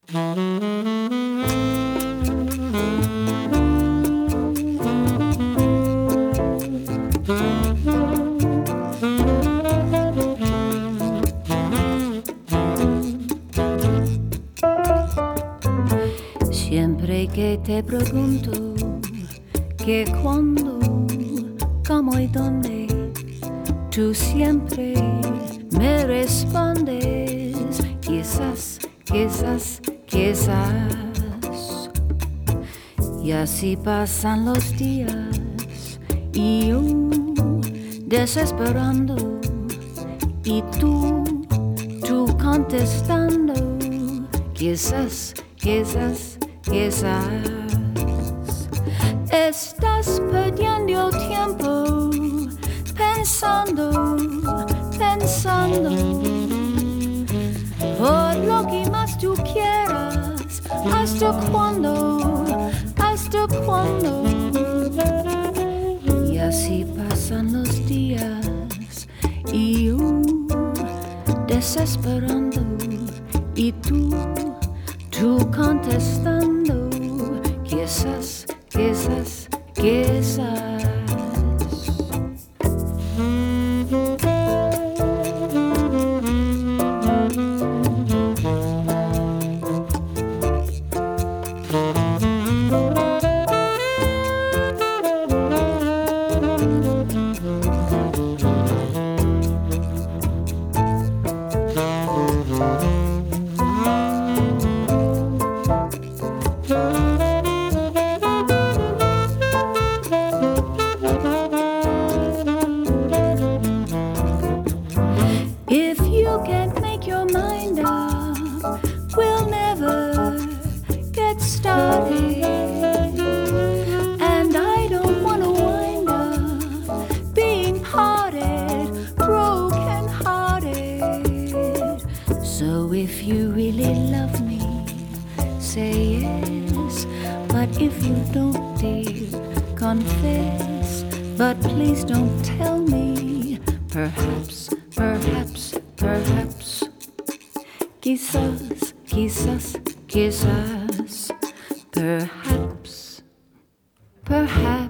Siempre que te pregunto que cuándo, cómo y dónde, tú siempre me respondes quizás, quizás, quizás. Y así pasan los días y yo desesperando y tú contestando quizás, quizás, quizás. Estás perdiendo tiempo pensando, pensando por lo que más tú quieras. ¿Hasta cuándo? ¿Hasta cuándo? Y así pasan los días y yo desesperando y tú contestando quizás, quizás, quizás. If you can't make your mind up, we'll never get started. And I don't want to wind up being hearted, broken hearted. So if you really love me, say yes. But if you don't, dear, confess. But please don't tell me, perhaps, perhaps, perhaps. Quizás, quizás, quizás. Perhaps, perhaps.